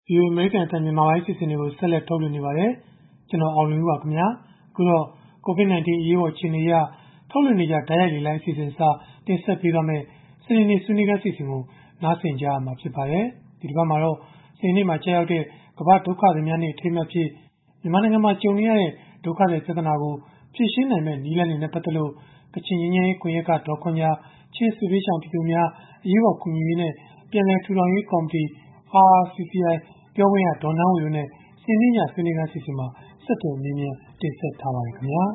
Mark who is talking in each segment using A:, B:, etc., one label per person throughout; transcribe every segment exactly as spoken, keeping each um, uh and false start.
A: ဒီအမေရိကန်အသံမြန်မာပိုင်းစီစဉ်တွေကိုဆက်လက်ထုတ်လွှင့်နေပါတယ်ကျွန်တော်အောင်လွင်ပါခင်ဗျာအခုတော့ ကိုဗစ် ၁၉ အရေးပေါ်အခြေအနေအရထုတ်လွှင့်နေကြဓာတ်ရိုက်လေလိုင်းအစီအစဉ်စတင်ဆက်ပေးပါမယ်စနေနေ့ဆွေးနွေးခန်းစီစဉ်ကိုနားဆင်ကြရမှာဖြစ်ပါတယ်ဒီတစ်ပတ်မှာတော့စနေနေ့မှာကြာရောက်တဲ့ကမ္ဘာဒုက္ခသည်များနေ့အထိမ်းအမှတ်ဖြစ်မြန်မာနိုင်ငံမှာကြုံနေရတဲ့ဒုက္ခသည်ပြဿနာကိုဖြေရှင်းနိုင်မဲ့နည်းလမ်းတွေနဲ့ပတ်သက်လို့ကချင်ရင်းရင်းကွန်ရက်ကဒေါ်ခွန်ညာချင်းစစ်ပေးဆောင်ပြည်သူများအရေးပေါ်ကူညီရေးနဲ့ပြည်내ထူထောင်ရေးကော်မတီ အာ အာ စီ စီ အိုင် ပြောခွင့်ရဒေါ်နန်းဝေတို့နဲ့စနေနေ့ညဆွေးနွေးခန်းစီစဉ်မှာဆက်သွယ်မြင်းမြန်းတင်ဆက်ထားပါတယ်ခင်ဗျာ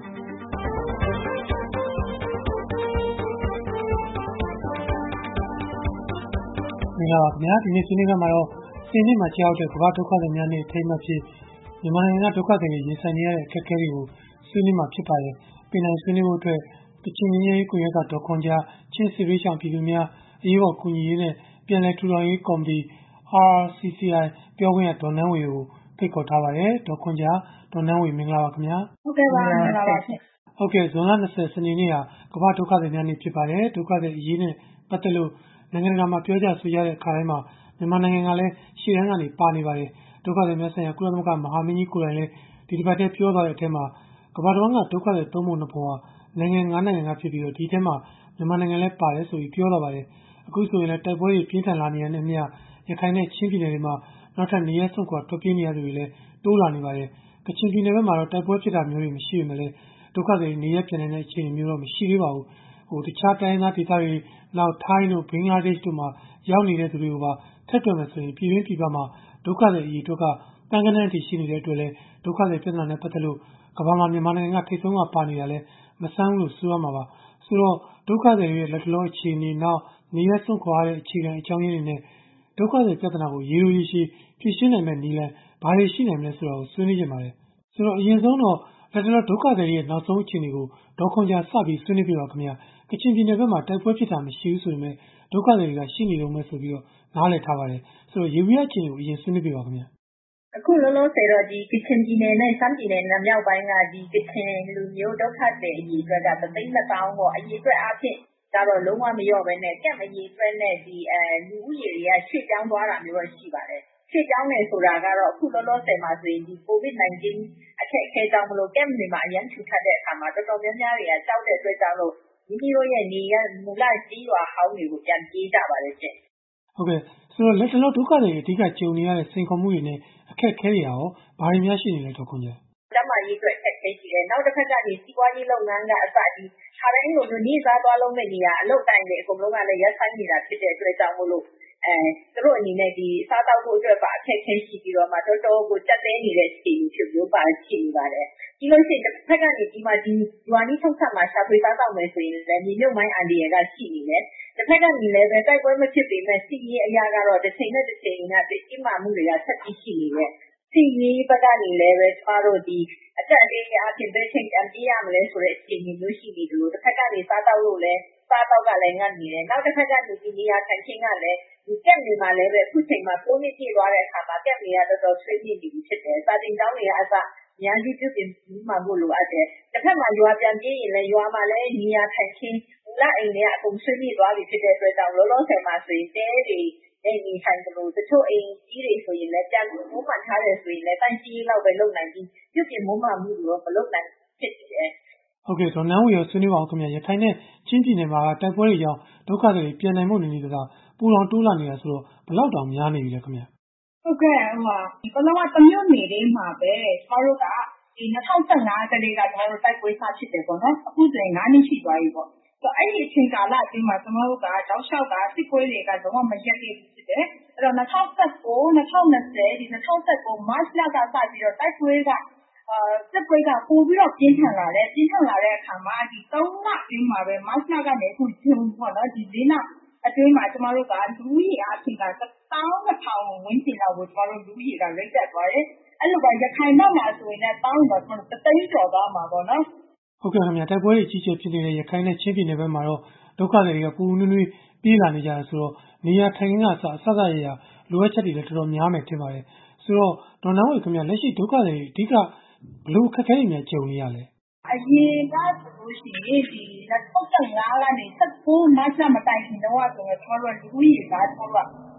A: မင်္ဂလာပါခင်ဗျာဒီနေ့ဆွေးနွေးခန်းမှာတော့စနေနေ့မှာကြာရောက်တဲ့ကမ္ဘာဒုက္ခသည်များနေ့အထိမ်းအမှတ်ဖြစ်မြန်မာနိုင်ငံကဒုက္ခသည်တွေရင်ဆိုင်နေရတဲ့အခက်အခဲတွေကိုဆွေးနွေးမှာဖြစ်ပါတယ်ပြည်내ဆွေးနွေးဖို့အတွက်ကချင်ရင်းရင်းကွန်ရက်ကဒေါ်ခွန်ညာချင်းစစ်ပေးဆောင်ပြည်သူများအရေးပေါ်ကူညီရေးနဲ့ပြည်내ထူထောင်ရေးကော်မတီ အာ အာ စီ စီ အိုင် ပြောခွင့်ရဒေါ်နန်းဝေကိုဖိတ်ခေါ်ထားပါတယ်ဒေါ်ခွန်ညာဒေါ်နန်းဝေမင်္ဂလာပါခင်ဗျာ
B: ဟုတ်ကဲ့ပါမင်္ဂလာပါရှင်
A: ဟုတ်ကဲ့ဇွန်လ၂၀စနေနေ့ဟာကမ္ဘာဒုက္ခသည်များနေ့ဖြစ်ပါတယ်ဒုက္ခသည်အရေးနဲ့ပတ်သက်လို့နိုင်ငံတကာမှာပြောကြဆိုကြတဲ့အခါတိုင်းမှာမြန်မာနိုင်ငံကလည်းရှေ့တန်းကနေပါနေပါတယ်ဒုက္ခသည်များဆိုင်ရာကုလသမဂ္ဂမဟာမင်းကြီးကိုယ်တိုင်လည်းဒီတစ်ပတ်တည်းပြောသွားတဲ့အထက်မှာကမ္ဘာတော်ကဒုက္ခသည်သုံးပုံနှစ်ပုံဟာနိုင်ငံငါးနိုင်ငံကဖြစ်ပြီးတော့ဒီထဲမှာမြန်မာနိုင်ငံလည်းပါတယ်ဆိုပြီးပြောသွားပါတယ်အခုဆိုရင်လည်းတိုက်ပွဲတွေပြင်းထန်လာနေတဲ့နဲ့မျှရခိုင်နဲ့ချင်းပြည်နယ်တွေမှာနောက်ထပ်နေရာစွန့်ခွာထွက်ပြေးနေရသူတွေလည်းတိုးလာနေပါတယ်ကချင်ပြည်နယ်ဘက်မှာတော့တိုက်ပွဲဖြစ်တာမျိုးတွေမရှိပေမဲ့လည်းဒုက္ခတွေနေရပြန်နေတဲ့အခြေအနေမျိုးတော့မရှိသေးပါဘူးဟိုတခြားတိုင်းသားဒေသတွေနောက်ထိုင်းတို့ဘင်္ဂလားဒေ့ရှ်တို့မှာရောက်နေတဲ့သူတွေကိုပါထပ်တွက်မယ်ဆိုရင်ပြည်တွင်းပြည်ပမှာဒုက္ခတွေအရေးအတွက်ကတန်ခမ်းအထိရှိနေတဲ့အတွက်လည်းဒုက္ခတွေပြည်ထန်တဲ့ပတ်သက်လို့ကမ္ဘာမှာမြန်မာနိုင်ငံကထိပ်ဆုံးကပါနေတာလည်းမဆန်းဘူးလို့ဆိုရမှာပါဆိုတော့ဒုက္ခတွေရဲ့လက်လောအခြေအနေနောက်နေရစွန့်ခွာရတဲ့အခြေခံအကြောင်းရင်းတွေနဲ့ဒုက္ခတွေပြဿနာကိုရေရိုရေရှည်ဖြေရှင်းနိုင်မဲ့နည်းလမ်းဘာတွေရှိနိုင်မလဲဆိုတာကိုဆွေးနွေးကြပါတယ်ဆိုတော့အရင်ဆုံးတော့လက်လောဒုက္ခတွေရဲ့နောက်ဆုံးအခြေအနေကိုဒေါက်ခွန်ကြာစပြီးဆွေးနွေးပြပါခင်ဗျာကချင်ပြည်နယ်ဘက်မှာတိုက်ပွဲဖြစ်တာမရှိဘူးဆိုပေမဲ့ဒုက္ခတွေကရှိနေလို့မဲ့ဆိုပြီးတော့နားလည်ထားပါတယ်ဆိုတော့ရေပြအခြေအနေကိုအရင်ဆွေးနွေးပြပါခင်ဗျာ
B: အခုလောလောဆယ်တော့ဒီကချင်ပြည်နယ်နဲ့ရှမ်းပြည်နယ်နဲ့မြောက်ပိုင်းကဒီကချင်လူမျိုးဒုက္ခတွေအကြီးအတွက်ကသသိန်းနှစ်သောင်းပေါ့အကြီးအတွက်အဖြစ်ဒါတော့လုံးဝမလျော့ပဲနဲ့ကက်အကြီးအတွက်နဲ့ဒီအဲလူဦးရေတွေကရွှေ့ပြောင်းသွားတာမျိုးတော့ရှိပါတယ်ရွှေ့ပြောင်းနေဆိုတာကတော့အခုလောလောဆယ်မှာဆိုရင်ဒီ ကိုဗစ် ၁၉ အခက်အခဲကြောင့်မလို့ကက်တွေမှာအရန်ထူထပ်တဲ့အခါမှာတော်တော်များများတွေကကြောက်တဲ့အတွက်ကြောင့်လို့မိမိတို့ရဲ့နေရမူလကြေးရွာဟောင်းတွေကိုပြန်ပြေးကြပါတယ်ရှင်
A: ဟုတ်ကဲ့ဆိုတော့လက်တလုံးဒုက္ခတွေအဓိကကြုံနေရတဲ့စိန်ခေါ်မှုတွေနဲ့အခက်အခဲတွေရောဘာတွေများရှိနေလဲတော့ခွန်ကြီး
B: ကျမကြီးအတွက်အခက်အခဲရှိတယ်နောက်တစ်ခါကနေစီးပွားရေးလုပ်ငန်းကအစဒီခါတိုင်းလိုမျိုးနေစားသွားလုံးတဲ့နေရာအလုပ်တိုင်းတွေအကုန်လုံးကလည်းရပ်ဆိုင်းနေတာဖြစ်တဲ့အတွက်ကြောင့်မို့လို့အဲသူတို့အနေနဲ့ဒီစားတောက်ဖို့အတွက်ပါအခက်အခဲရှိပြီးတော့မှတော်တော်ကိုတက်သေးနေတဲ့အခြေအနေဖြစ်မျိုးပါရှိနေပါတယ်ဒီလိုရှိတစ်ဖက်ကနေဒီမှာဒီရွာနီးထုတ်ဆက်မှာရှာဖွေစားတောက်မယ်ဆိုရင်လည်းမြေမြုပ်မိုင်းအန်ဒီရကရှိနေတယ်တစ်ဖက်ကနေလည်းပဲတိုက်ပွဲမဖြစ်ပေမဲ့စီးရေးအရာကတော့တစ်ချိန်နဲ့တစ်ချိန်ကတည်မှမှုတွေကဆက်ပြီးရှိနေတယ်စီးရေးဘက်ကနေလည်းပဲကျမတို့ဒီအတက်အသေးအဖြစ်ပဲချိန်တန်ပြေးရမလဲဆိုတဲ့အခြေအနေမျိုးရှိနေတယ်လို့တစ်ဖက်ကနေစားတောက်လို့လည်းစားတောက်ကလည်းငတ်နေတယ်နောက်တစ်ခါကနေဒီနေရာထိုင်ချင်းကလည်းဒီကက်နေမှာလည်းပဲအခုချိန်မှာကိုးနှစ်ပြည့်သွားတဲ့အခါမှာကက်နေရတော်တော်ဆွေးနွေးနေပြီဖြစ်တယ်စာတင်တောင်းနေရအစညံကြီးပြုပြင်မှဖို့လိုအပ်တယ်တစ်ဖက်မှာရွာပြန်ပြေးရင်လည်းရွာမှာလည်းနေရာထိုင်ချင်းမူလအိမ်တွေကအကုန်ဆွေးနွေးသွားပြီဖြစ်တဲ့အတွက်ကြောင့်လောလောဆယ်မှာဆိုရင်တဲတွေနေနေထိုင်ကြလို့တချို့အိမ်ကြီးတွေဆိုရင်လည်းပြန်မိုးမှန်ထားတယ်ဆိုရင်လည်းတန့်ကြီးလောက်ပဲလုပ်နိုင်ပြီးပြုပြင်မိုးမှန်မှုတော့မလုပ်နိုင်ဖြစ်တယ်
A: ဟုတ်ကဲ့ဒေါ်နန်းဝေရောဆွေးနွေးပါအောင်ခင်ဗျာရခိုင်နဲ့ချင်းပြည်နယ်မှာတိုက်ပွဲတွေကြောင့်ဒုက္ခတွေပြန်နိုင်မှုနေနေတာပူလောင်တိုးလာနေတာဆိုတော့ဘလောက်တောင်များနေပြီလဲခင်ဗျာ
B: ဟုတ်ကဲ့ဟိုမှာဘလုံးကတမျိုးနေလေးမှာပဲကျမတို့ကဒီ၂၀၁၅ကလေးကကျမတို့တိုက်ပွဲစဖြစ်တယ်ပေါ့နော်အခုဆိုရင်ငါးနှစ်ရှိသွားပြီပေါ့ဆိုအဲ့ဒီအချိန်ကာလအတွင်းမှာကျမတို့ကတောက်လျှောက်ကစစ်ပွဲတွေကလုံးဝမရက်ခဲ့ဘူးဖြစ်တယ်အဲ့တော့၂၀၁၉ ၂၀၂၀ဒီ၂၀၁၉မတ်လကစပြီးတော့တိုက်ပွဲကအာစစ်ပွဲကပို့ပြီးတော့ပြင်းထန်လာတယ်ပြင်းထန်လာတဲ့အခါမှာဒီသုံးလအတွင်းမှာပဲမတ်လကနေအခုဇွန်ပေါ့နော်ဒီလေးလအတွင်းမှာကျမတို့ကလူကြီးအဖြစ်ကတစ်သောင်းတစ်ထောင်ဝန်းကျင်လောက်ကိုကျမတို့လူကြီးကရိတ်တက်သွားတယ်အဲ့လိုပဲရခိုင်ဘက်မှာဆိုရင်လည်းတောင်းတော့ကျွန်တော်တသိန်းကျော်သွားမှာပေါ့နော်
A: ဟုတ်ကဲ့ခင်ဗျာတိုက်ပွဲတွေကြီးကျယ်ဖြစ်နေတဲ့ရခိုင်နဲ့ချင်းပြည်နယ်ဘက်မှာတော့ဒုက္ခတွေကပူနွေးနွေးပြေးလာနေကြတယ်ဆိုတော့နေရာထိုင်ခင်းကအစအဆအရရလိုအပ်ချက်တွေလည်းတော်တော်များမယ်ထင်ပါတယ်ဆိုတော့ဒေါ်နန်းဝေခင်ဗျာလက်ရှိဒုက္ခတွေအဓိကဘလို့ခက်ခဲနေများကြုံနေရလဲ
B: အရင်ကဆိုလို့ရှိရင်ဒီ၂၀၁၅ကနေ၁၉မတ်လမတိုင်ခင်တော့ဆိုရင်ကျွန်တော်တို့လူကြီးကကျွန်တော်တို့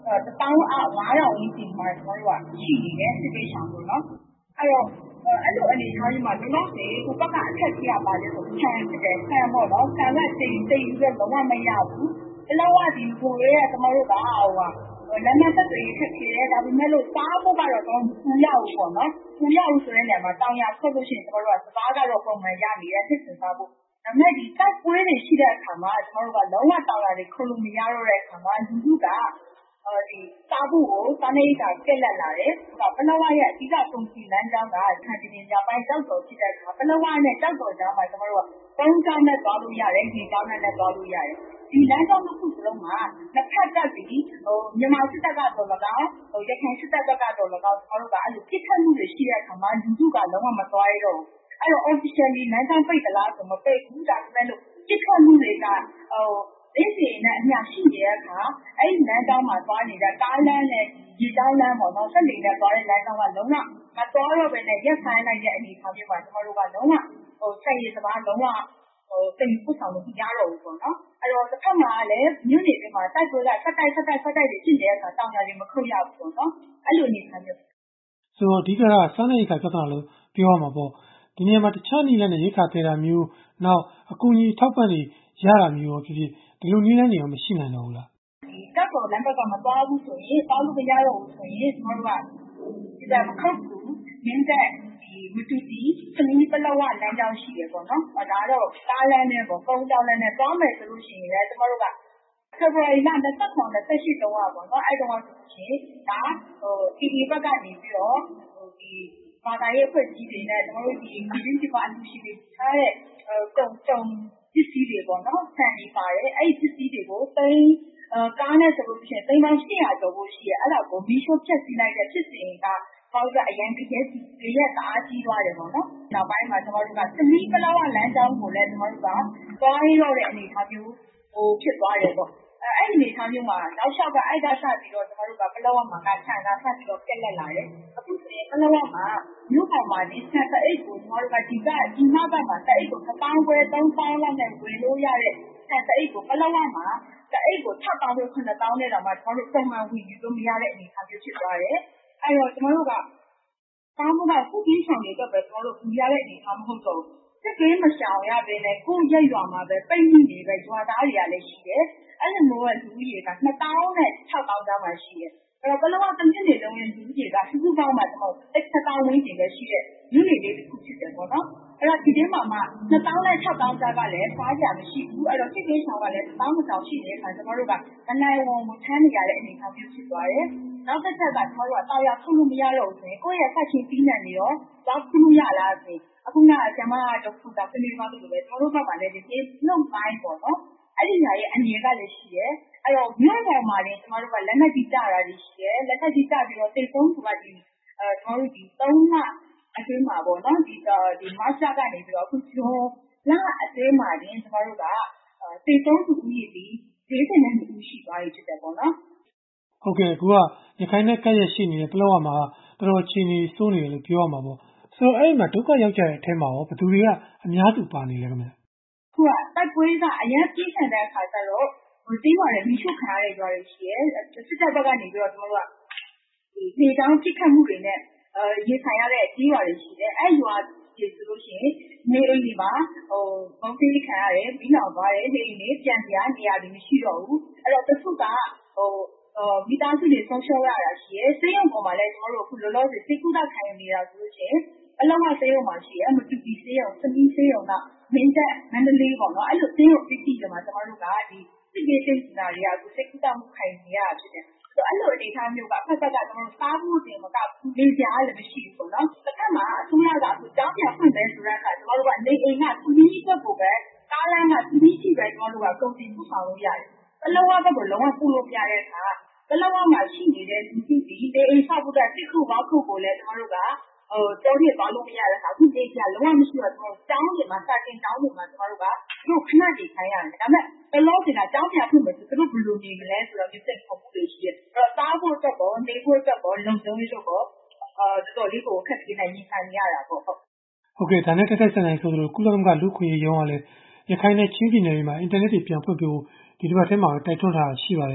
B: တပေါင်းအားငါးထောင်ဝန်းကျင်မှာကျွန်တော်တို့ကရှိနေတယ်စစ်ပေးဆောင်ပေါ့နော်အဲ့တော့အဲ့လိုအနေထားကြီးမှာဒီလောက်နေဟိုဘက်ကအထက်ကြီးရပါလေဆိုခံဖြစ်တယ်ခံပေါ့နော်ခံကတိတ်တိတ်ပြီးတော့လုံးဝမရဘူးဒီလောက်ကဒီကိုရဲကျွန်တော်တို့ကဟိုဟာလမ်းမဆက်တွေခက်ခဲတယ်ဒါပေမဲ့လို့စားဖို့ကတော့တော့ပူရဘူးပေါ့နော်ပူရဘူးဆိုတဲ့နေရာမှာတောင်ရဆက်လို့ရှိရင်ကျွန်တော်တို့ကစကားကတော့ပုံမှန်ရနေတယ်ဖြစ်စင်စားဖို့ဒါပေမဲ့ဒီတောက်ပွဲတွေရှိတဲ့အခါမှာကျွန်တော်တို့ကလုံးဝတောင်ရတွေခုလို့မရတော့တဲ့အခါမှာလူလူကဒီစားဖို့ကိုစားနေကြပြက်လက်လာတယ်။ဒါပလောဝရဲ့အဓိကကုန်စည်လမ်းကြောင်းကခန္တီပင်ကြပိုင်းတောက်တော်ဖြစ်တဲ့အခါပလောဝနဲ့တောက်တော်ကြောင်းမှာကျွန်တော်တို့ကသုံးကြောင်းနဲ့သွားလို့ရတယ်ဒီကြောင်းနဲ့လည်းသွားလို့ရတယ်။ဒီလမ်းကြောင်းတစ်ခုစလုံးမှာတစ်ဖက်တက်ပြီးဟိုမြန်မာစစ်တပ်ကတော့၎င်းဟိုရခိုင်စစ်တပ်ကတော့၎င်းကျွန်တော်တို့ကအဲ့လိုပြစ်ခတ်မှုတွေရှိတဲ့အခါမှာလူစုကလုံးဝမသွားရတော့ဘူး။အဲ့တော့ officially လမ်းကြောင်းပိတ်သလားဆိုမပိတ်ဘူးဒါပေမဲ့လို့ပြစ်ခတ်မှုတွေကဟိုဒီစီနဲ့အမျှရှိနေတဲ့အခါအဲ့ဒီလမ်းကြောင်းမှာသွားနေတဲ့ကားလမ်းနဲ့ဒီကြောင်းလမ်းပေါ့နော်ဆက်နေနဲ့သွားတဲ့လမ်းကြောင်းကလုံးဝမသွားတော့ဘဲနဲ့ရက်ဆိုင်လိုက်တဲ့အနေအထားမျိုးမှာကျွန်တော်တို့ကလုံးဝဟိုဆက်ရည်စပါးလုံးဝဟိုတင်ပို့ဆောင်လို့မရတော့ဘူးပေါ့နော်အဲ့တော့တစ်ခါမှလည်းမြို့နယ်တွေမှာတိုက်ပွဲကဆက်တိုက်ဆက်တိုက်ဆက်တိုက်တွေဖြစ်နေတဲ့အခါတောင်ယာတွေမခုတ်ရဘူးပေါ့နော်အဲ့လိုအနေအထားမျိုး
A: ဆိုတော့အဓိကကစားနေရခါပြဿနာလို့ပြောရမှာပေါ့ဒီနေရာမှာတခြားနည်းလမ်းနဲ့ရိခါသေးတာမျိုးနောက်အကူအညီထောက်ပံ့တွေရတာမျိုးရောဖြစ်ဖြစ်ဒီလိုနည်းလမ်းတွေရောမရှိနိုင်တော့ဘူးလား
B: ဒီတက်ပေါ်လမ်းဘက်ကမသွားဘူးဆိုရင်သွားလို့မရတော့ဘူးဆိုရင်ကျွန်တော်တို့ကဒီကမခုတ်ဘူးမင်းတဲ့ဒီမတူတီစနီးပလောဝလမ်းကြောင်းရှိတယ်ပေါ့နော်ဒါတော့ကားလမ်းနဲ့ပေါ့ကုန်းကြောင်းလမ်းနဲ့သွားမယ်ဆိုလို့ရှိရင်လည်းကျွန်တော်တို့ကဖေဖော်ဝါရီလ၂၇ ၂၈တုန်းကပေါ့နော်အဲ့တုန်းကဆိုရင်ဒါဟိုဒီဒီဘက်ကနေပြီးတော့ဟိုဒီဘာသာရေးအဖွဲ့ကြီးတွေနဲ့ကျွန်တော်တို့ဒီဒီဒီဒီပါအလူရှိတွေထားတဲ့ကုံတုံပစ္စည်းတွေပေါ့နော်ဆန်နေပါတယ်အဲ့ဒီပစ္စည်းတွေကိုသိန်းကားနဲ့ဆိုလို့ရှိရင်သိန်းပေါင်း၈၀၀ကျော်ဖို့ရှိရအဲ့ဒါကိုမီးရှို့ဖြတ်စီးလိုက်တဲ့ဖြစ်စဉ်ကဘာလို့ကအရင်ကတည်းကဒီရက်တအားကြီးသွားတယ်ပေါ့နော်နောက်ပိုင်းမှာကျွန်တော်တို့ကစနီးပလောဝလမ်းကြောင်းကိုလည်းကျွန်တော်တို့ကသွားရတော့တဲ့အနေအထားမျိုးဟိုဖြစ်သွားတယ်ပေါ့အဲ့ဒီအနေအထားမျိုးမှာနောက်လျှောက်ကအဲ့ဒါစပြီးတော့ကျွန်တော်တို့ကပလောဝမှာကခြံတာဆက်ပြီးတော့ပြက်လက်လာတယ်အခုဆိုရင်ပလောဝမှာမြို့ပေါ်မှာဒီဆက်တဲ့အိတ်ကိုကျွန်တော်တို့ကဒီကဒီမှာကမှာတဲ့အိတ်ကိုတစ်ပေါင်းခွဲသုံးပေါင်းလောက်နဲ့ဝယ်လို့ရတဲ့ဆက်တဲ့အိတ်ကိုပလောဝမှာတဲ့အိတ်ကို၆ပေါင်းနဲ့ခုနှစ်ပေါင်းနဲ့တော့မှကျွန်တော်တို့ပုံမှန်ဝင်ယူလို့မရတဲ့အနေအထားမျိုးဖြစ်သွားတယ်အဲ့တော့ကျွန်တော်တို့ကကောင်းမှုကခုပြီးဆောင်နေတော့ပဲကျွန်တော်တို့ပြရတဲ့အနေအထားမဟုတ်တော့ဘူးစစ်ကင်းမရှောင်ရဘဲနဲ့ကိုရိတ်ရွာမှာပဲပိတ်မိနေပဲရွာသားတွေကလည်းရှိတယ်အဲ့လိုမျိုးရဲ့လူကြီးတွေကနှစ်ပေါင်းနဲ့၆ပေါင်းကြားမှာရှိတယ်အဲ့တော့ဘယ်လိုမှတစ်နှစ်နေလုံးရဲ့လူကြီးတွေကစုစုပေါင်းမှာကျွန်တော်တစ်ချက်ပေါင်းဝန်းကျင်ပဲရှိတဲ့လူတွေလေးတစ်ခုဖြစ်တယ်ပေါ့နော်အဲ့တော့ဒီထဲမှာမှနှစ်ပေါင်းနဲ့၆ပေါင်းကြားကလည်းစားကြမရှိဘူးအဲ့တော့စစ်ကင်းရှောင်ကလည်းတစ်ပေါင်းတစ်ပေါင်းရှိနေတဲ့အခါကျွန်တော်တို့ကမနိုင်ဝန်ကိုထမ်းနေရတဲ့အနေအထားမျိုးဖြစ်သွားတယ်နောက်တစ်ချက်ကကျွန်တော်တို့ကတာယာခုလို့မရတော့ဘူးဆိုရင်ကိုယ့်ရဲ့ဖတ်ချင်းပြီးနေနေရောတော့ခုလို့ရလားဆိုရင်အခုနကကျမကတော့ခုတာပြနေပါလို့ပဲကျွန်တော်တို့ဘက်မှာလည်းဒီနှုတ်ပိုင်းပေါ့နော်အဲ့ဒီညာရဲ့အနေကလည်းရှိရဲအဲ့တော့မြို့ပေါ်မှာလည်းကျွန်တော်တို့ကလက်နက်ကြီးကြတာတွေရှိရဲလက်နက်ကြီးကြပြီးတော့တိတ်ဆုံးဆိုတာဒီအဲကျွန်တော်တို့ဒီသုံးလအတွင်းမှာပေါ့နော်ဒီဒီမတ်လကနေပြီးတော့အခုကျော်လအတွင်းမှာတင်ကျွန်တော်တို့ကတိတ်ဆုံးသူကြီးပြီးဒေသနဲ့လူရှိသွားပြီဖြစ်တယ်ပေါ့နော်
A: ဟုတ်ကဲ့အခုကရခိုင်နဲ့ကပ်ရရှိနေတဲ့ပလောဝမှာတော်တော်ချင်းနေစိုးနေတယ်လို့ပြောရမှာပေါ့ဆိုတော့အဲ့ဒီမှာဒုက္ခရောက်ကြတဲ့အထက်မှာရောဘယ်သူတွေကအများစုပါနေလဲခင်ဗျ
B: ခုကတိုက်ပွဲကအရင်ပြင်းထန်တဲ့အခါကျတော့ဒီတင်းပါတဲ့မိရှုခံရတဲ့ကြွားတွေရှိရဲစစ်တပ်ဘက်ကနေပြီးတော့ကျွန်တော်တို့ကဒီနေတောင်ပြစ်ခတ်မှုတွေနဲ့အဲရေဆိုင်ရတဲ့ကြီးရွာတွေရှိတယ်အဲ့ရွာတွေဆိုလို့ရှိရင်နေအိမ်တွေမှာဟိုဘုံတိခံရတယ်ပြီးနောက်သွားတယ်နေအိမ်တွေပြန်ပြနေရာတွေမရှိတော့ဘူးအဲ့တော့တချို့ကဟိုမိသားစုတွေဆုံးရှုံးရတာရှိရဲစေးရုံပေါ်မှာလည်းကျွန်တော်တို့အခုလောလောဆယ်စိတ်ကူးတာခံနေတာဆိုလို့ရှိရင်အလုံးဝစေးရုံမှာရှိရဲမတူတီစေးရုံစမီးစေးရုံကမင်းတပ်မန္တလေးပေါ့နော်အဲ့လိုစေးရုံပြည်ပြည်တွေမှာကျွန်တော်တို့ကဒီစစ်ပြေးစိတ်နာတွေကအခုစိတ်ကူးတာမှုခံနေရတာဖြစ်တယ်ဆိုအဲ့လိုအနေထားမျိုးကဖက်ဖက်ကကျွန်တော်တို့စားဖို့တင်မကဘူးလေကြားလည်းမရှိဘူးပေါ့နော်တစ်ခါမှအစိုးရကအခုကြောင်းပြန်ဖွင့်မယ်ဆိုတဲ့အခါကျွန်တော်တို့ကနေအိမ်ကသူကြီးချက်ကိုပဲကားလမ်းကသူကြီးရှိပဲကျွန်တော်တို့ကကုန်တင်ပို့ဆောင်လို့ရတယ်အလုံးဝဘက်ကိုလုံးဝပို့လို့ပြတဲ့အခါဘယ်လောက်မှရှိနေတဲ့လူကြီးတွေနေအိမ်ဆောက်ဖို့တဲ့တစ်ခုပေါင်းခုကိုလည်းကျွန်တော်တို့ကဟိုတောပြသွားလို့မရတဲ့အခါအခုဒေသလုံးဝမရှိတော့ကျွန်တော်တောင်းတွေမှာစတင်တောင်းတွေမှာကျွန်တော်တို့ကတို့ခဏတည်ခိုင်းရတယ်ဒါပေမဲ့ဘယ်လိုဒီကတောင်းပြဖွင့်မယ်ဆိုတို့ဘယ်လိုနေမလဲဆိုတော့ဒီစိတ်ပုံမှုတွေရှိတယ်အဲ့တော့စားဖို့အတွက်ပေါ့နေဖို့အတွက်ပေါ့လုံခြုံရေးအတွက်ပေါ့အာတော်တော်လေးကိုခက်ခဲနေရင်ခံရတာပေါ့ဟုတ်
A: ဟုတ်ကဲ့ဒါနဲ့တက်တက်ဆိုင်ဆိုင်ဆိုသလိုကုလသမဂ္ဂလူခွင့်ရေးရုံးကလည်းရခိုင်နဲ့ချင်းပြည်နယ်တွေမှာအင်တာနက်တွေပြန်ဖွင့်ပေးဖို့ဒီတစ်ပတ်ထဲမှာတိုက်တွန်းထားတာရှိပါတယ်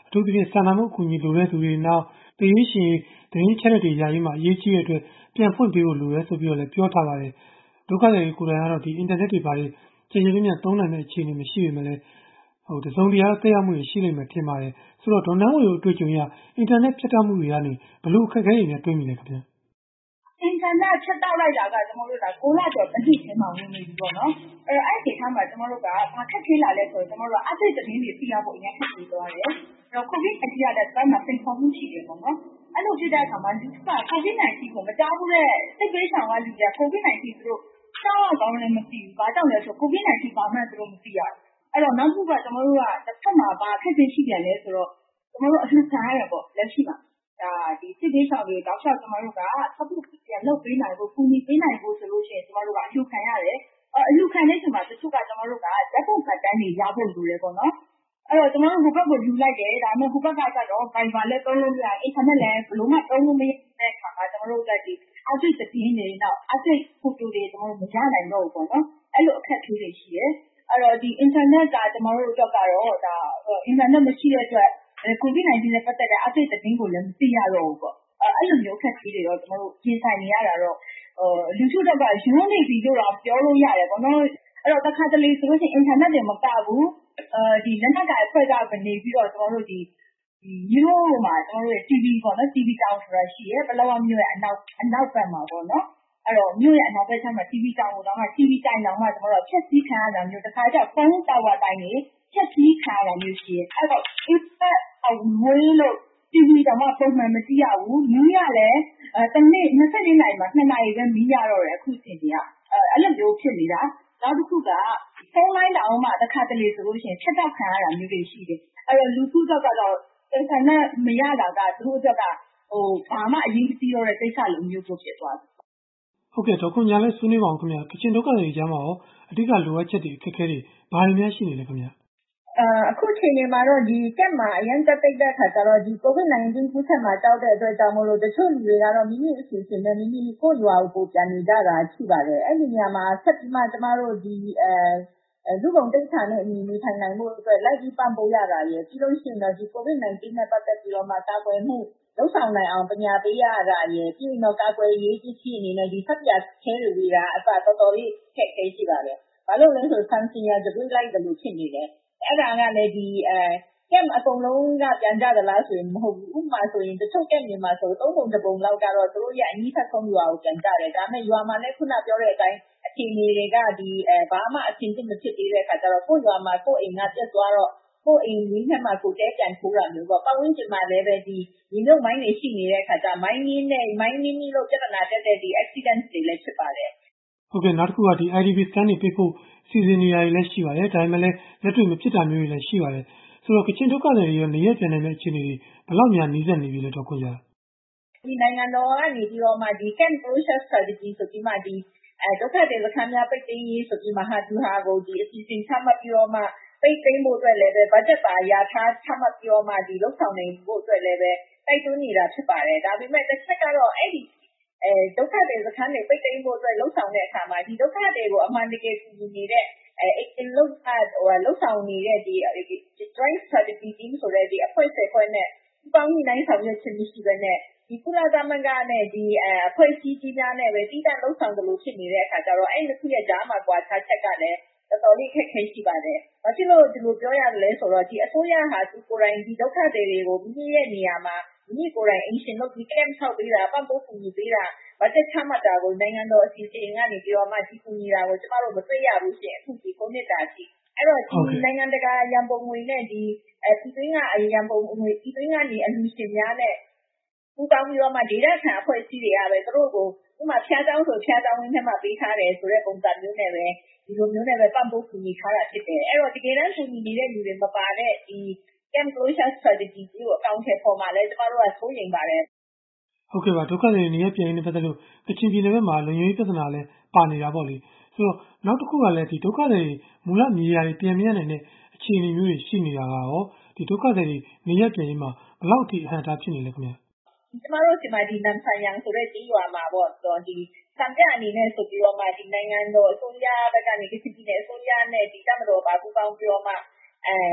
A: အထူးသဖြင့်စာနာမှုအကူအညီလိုတဲ့သူတွေနောက်သေရေးရှင်ရေးသတင်းချက်လက်တွေယာရေးမှာအရေးကြီးတဲ့အတွက်ပြန်ဖွင့်ပေးဖို့လိုရဲဆိုပြီးတော့လည်းပြောထားပါတယ်ဒုက္ခသည်တွေကိုယ်တိုင်ကတော့ဒီအင်တာနက်တွေဘာတွေကျေကျေပြန့်ပြန့်သုံးနိုင်တဲ့အခြေအနေမရှိပေမဲ့လည်းဟိုတစုံတရာသက်ရောက်မှုတွေရှိလိမ့်မယ်ထင်ပါတယ်ဆိုတော့ဒေါ်နန်းဝေတို့အတွေ့အကြုံရအင်တာနက်ဖြတ်တောက်မှုတွေကနေဘလို့အခက်အခဲတွေနဲ့တွေ့မိလဲခင်ဗျ
B: အင်တာနက်ဖြတ်တောက်လိုက်တာကကျွန်တော်တို့ကကိုလကျော်တစ်နှစ်ချင်းမှဝင်နေပြီပေါ့နော်အဲ့တော့အဲ့ဒီခါမှာကျွန်တော်တို့ကဘာခက်ခဲလာလဲဆိုတော့ကျွန်တော်တို့ကအသက်သတင်းတွေသိရဖို့အရင်ခက်ပြီးသွားတယ်အဲ့တော့ကိုဗစ်အကြီးရတဲ့ဘက်မှာစိန်ခေါ်မှုရှိတယ်ပေါ့နော်အဲ့လိုဖြစ်တဲ့အခါမှာလူကကိုဗစ် nineteen ကိုမကြောက်ဘူးတဲ့စိတ်ပေးဆောင်ကလူတွေကကိုဗစ် nineteen သူတို့ကြောက်အောင်လည်းမသိဘူးဘာကြောင့်လဲဆိုကိုဗစ် nineteen ဘာမှသူတို့မသိရဘူးအဲ့တော့နောက်တစ်ခုကကျွန်တော်တို့ကတစ်ဖက်မှာဘာခက်ခဲရှိတယ်လဲဆိုတော့ကျွန်တော်တို့အလှူခံရတယ်ပေါ့လက်ရှိမှာဒါဒီစစ်ပေးဆောင်တွေတောက်လျှောက်ကျွန်တော်တို့ကသတ်ဖို့ပြန်လုပ်ပေးနိုင်ဖို့ပူညီပေးနိုင်ဖို့ဆိုလို့ရှိရင်ကျွန်တော်တို့ကအလှူခံရတယ်အလှူခံတဲ့ချိန်မှာတချို့ကကျွန်တော်တို့ကလက်ပုံကတန်းတွေရဖို့လိုတယ်ပေါ့နော်အဲ့တော့ကျွန်တော်တို့ဟိုဘက်ကိုယူလိုက်တယ်ဒါပေမဲ့ဟိုဘက်ကကျတော့ Viber လည်းသုံးလို့မရအင်တာနက်လည်းဘလို့မှသုံးလို့မရတဲ့အခါမှာကျွန်တော်တို့ကဒီအသိသတင်းတွေနောက်အသိဖိုတိုတွေကျွန်တော်တို့မရနိုင်တော့ဘူးပေါ့နော်အဲ့လိုအခက်အခဲတွေရှိတယ်အဲ့တော့ဒီ internet ကကျွန်တော်တို့အတွက်ကတော့ဒါ internet မရှိတဲ့အတွက်ကိုဗစ် nineteen နဲ့ပတ်သက်တဲ့အသိသတင်းကိုလည်းမသိရတော့ဘူးပေါ့အဲ့လိုမျိုးအခက်အခဲတွေတော့ကျွန်တော်တို့ပြင်ဆိုင်နေရတာတော့လူထုတွေကရုံးနေပြီလို့တော့ပြောလို့ရတယ်ပေါ့နော်အဲ့တော့တစ်ခါတလေဆိုလို့ရှိရင် internet တွေမကဘူးအဲဒီလက်နက်ကအဖွဲ့ကကနေပြီးတော့ကျွန်တော်တို့ဒီဒီမျိုးမှာကျွန်တော်တို့ရဲ့ တီဗီ ပေါ့နော် တီဗီ တောင်ဆိုတာရှိရဲဘလောဝမျိုးရဲ့အနောက်အနောက်ဘက်မှာပေါ့နော်အဲ့တော့မျိုးရဲ့အနောက်ဘက်ခြမ်းမှာ တီဗီ တောင်ကိုတော့မှ တီဗီ တိုင်တောင်မှကျွန်တော်တို့ဖြည့်ဆည်းခံရတာမျိုးတစ်ခါကျဖုန်းတာဝါတိုင်နေဖြည့်ဆည်းခံရတာမျိုးရှိရဲအဲ့တော့ internet အဝေးလို့တီဗီတောင်မှပုံမှန်မကြည့်ရဘူးမီးရလဲအဲတနေ့၂၄နာရီမှာ၂နာရီပဲမီးရတော့တယ်အခုချိန်ကြီးကအဲ့လိုမျိုးဖြစ်နေတာနောက်တစ်ခုကဖုန်းလိုင်းတောင်မှတစ်ခါတလေဆိုလို့ရှိရင်ဖြတ်တောက်ခံရတာမျိုးတွေရှိတယ်အဲ့တော့လူထုတော့ကတော့အင်တာနက်မရတာကသူတို့အတွက်ကဟိုဘာမှအရေးမကြီးတော့တဲ့ကိစ္စလိုမျိုးကိုဖြစ်သွားတယ်
A: ဟုတ်ကဲ့တော့ခုညာလဲဆွေးနွေးပါအောင်ခင်ဗျာကချင်ဒုက္ခတွေကြားမှာရောအဓိကလိုအပ်ချက်တွေအခက်အခဲတွေဘာတွေများရှိနေလဲခင်ဗျာ
B: အခုချိန်နေမှာတော့ဒီကက်မှာအရင်တက်တိတ်တဲ့ခါကျတော့ဒီကိုဗစ် nineteen ကူးစက်မှာတောက်တဲ့အတွက်ကြောင့်မလို့တချို့လူတွေကတော့မိမိအစီအစဉ်နဲ့မိမိကိုယ်ရွာကိုပြန်နေကြတာရှိပါတယ်အဲ့ဒီနေရာမှာဆက်ပြီးမှကျမတို့ဒီအဲလူကုန်တိတ်ခါနဲ့အညီနေထိုင်နိုင်မှုအတွက်လိုက်ပြီးပံ့ပိုးရတာရယ်ပြီးလို့ရှိရင်တော့ဒီကိုဗစ် nineteen နဲ့ပတ်သက်ပြီးတော့မှကာကွယ်မှုလုံဆောင်နိုင်အောင်ပညာပေးရတာရယ်ပြီးတော့ကာကွယ်ရေးကြီးကြီးအနေနဲ့ဒီဖက်ပြခဲတွေဝေတာအစတော်တော်လေးခက်ခဲရှိပါတယ်ဘာလို့လဲဆိုဆန်စင်ရတပွေးလိုက်တယ်လို့ဖြစ်နေတယ်အဲ့ဒါကလည်းဒီအဲကက်အကုန်လုံးကပြန်ကြသလားဆိုရင်မဟုတ်ဘူးဥပမာဆိုရင်တချို့ကက်မြန်မာဆိုသုံးပုံတစ်ပုံလောက်ကတော့သူတို့ရဲ့အနည်းဆက်ဆုံးရွာကိုပြန်ကြတယ်ဒါပေမဲ့ရွာမှာလည်းခုနပြောတဲ့အတိုင်းအခြေအနေတွေကဒီအဲဘာမှအဆင်သင့်မဖြစ်သေးတဲ့အခါကျတော့ကိုယ့်ရွာမှာကိုယ့်အိမ်ကပြတ်သွားတော့ကိုယ့်အိမ်ကြီးနဲ့မှကိုယ်တဲပြန်ထိုးတာမျိုးပေါ့ပတ်ဝန်းကျင်မှာလည်းပဲဒီဒီမျိုးမိုင်းတွေရှိနေတဲ့အခါကျမိုင်းနင်းနဲ့မိုင်းနင်းနည်းလို့ပြဿနာတက်တဲ့ဒီ accident တွေလည်းဖြစ်ပါတယ်
A: ဟုတ်ကဲ့နောက်တစ်ခုကဒီ I D P scan တွေပေးဖို့စီစဉ်နေရည်လည်းရှိပါတယ်ဒါပေမဲ့လည်းလက်တွေ့မဖြစ်တာမျိုးတွေလည်းရှိပါတယ်ဆိုတော့ကချင်ဒုက္ခတွေရောနေရပြန်နေတဲ့အခြေအနေတွေဘယ်လောက်များနှီးစက်နေပြီလဲတော့ခွင့်ရ
B: ဒီနိုင်ငံတော်ကနေပြီးတော့မှဒီ camp closure strategy ဆိုပြီးမှဒီအဲဒုက္ခတွေစခန်းများပိတ်သိမ်းရေးဆိုပြီးမှဟာဒီဟာကိုဒီအစီအစဉ်ချမှတ်ပြီးတော့မှပိတ်သိမ်းဖို့အတွက်လည်းပဲဘတ်ဂျက်ပါရာထားချမှတ်ပြီးတော့မှဒီလုံဆောင်နေဖို့အတွက်လည်းပဲတိုက်တွန်းနေတာဖြစ်ပါတယ်ဒါပေမဲ့တစ်ချက်ကတော့အဲ့ဒီအဲဒုက္ခတွေစခန်းတွေပိတ်သိမ်းဖို့အတွက်လုံဆောင်တဲ့အခါမှာဒီဒုက္ခတွေကိုအမှန်တကယ်ကူညီနေတဲ့အဲအင်လုံးဟိုလုံဆောင်နေတဲ့ဒီ joint strategy team ဆိုတဲ့ဒီအဖွဲ့ဆက်ဖွဲ့နဲ့ပေါင်းနိုင်ဆောင်ရွက်ခြင်းမရှိဘဲနဲ့ဒီကုလသမဂ္ဂနဲ့ဒီအဖွဲ့အစည်းကြီးများနဲ့ပဲတည်တံ့လုံဆောင်တယ်လို့ဖြစ်နေတဲ့အခါကျတော့အဲ့ဒီခုရဲ့ကြားမှာကွာခြားချက်ကလည်းတော်တော်လေးခက်ခဲရှိပါတယ်။ဘာဖြစ်လို့ဒီလိုပြောရတယ်လဲဆိုတော့ဒီအစိုးရဟာသူကိုယ်တိုင်ဒီဒုက္ခတွေကိုမိမိရဲ့နေရာမှာမိမိကိုယ်တိုင်အင်ရှင်လုပ်ဒီ camp ဆောက်ပေးတာပတ်ဖို့ကူညီပေးတာဘာတက်ချမှတ်တာကိုနိုင်ငံတော်အစီအစဉ်ကနေပြီးတော့မှဒီကူညီတာကိုကျမတို့မတွေ့ရဘူးရှင်အခုဒီကိုနှစ်တာရှိအဲ့တော့ဒီနိုင်ငံတကာရန်ပုံငွေနဲ့ဒီအဲပြည်တွင်းကအရန်ပုံငွေပြည်တွင်းကနေအလူရှင်များနဲ့ပူပေါင်းပြီးတော့မှဒေတာခံအဖွဲ့အစည်းတွေကပဲသူတို့ကိုဥပမာဖျားเจ้าဆိုဖျားเจ้าဝင်းထဲမှာပေးထားတယ်ဆိုတဲ့ပုံစံမျိုးနဲ့ပဲဒီလိုမျိုးနဲ့ပဲပတ်ဖို့ကူညီထားတာဖြစ်တယ်အဲ့တော့တကယ်တမ်းကူညီနေတဲ့လူတွေမပါတဲ့ဒီ camp closure strategy ကိုအကောင့်ထဲပေါ်မှာလဲကျမတို့ကစိုးရိမ်ပါတယ်
A: ဟုတ်ကဲ့ပါဒုက္ခတွေနေရပြန်နေပတ်သက်လို့ကချင်ပြည်နယ်ဘက်မှာလုံခြုံရေးပြဿနာလည်းပါနေတာပေါ့လေဆိုတော့နောက်တစ်ခုကလည်းဒီဒုက္ခတွေမူလမြေယာတွေပြန်မြင်နိုင်တဲ့အခြေအနေမျိုးတွေရှိနေတာကရောဒီဒုက္ခတွေနေရပြန်ရင်မှာဘလောက်ထိအဟန့်အတားဖြစ်နေလဲခင်ဗျာ
B: ကျမတို့ဒီမှာဒီနမ်ဆန်ယန်ဆိုတဲ့ဒီရွာမှာပေါ့တော့ဒီစံပြအနေနဲ့ဆိုပြီးတော့မှဒီနိုင်ငံတော်အစိုးရဘက်ကနေဒီပြည်နယ်အစိုးရနဲ့ဒီတမတော်ပါပူးပေါင်းပြီးတော့မှအဲ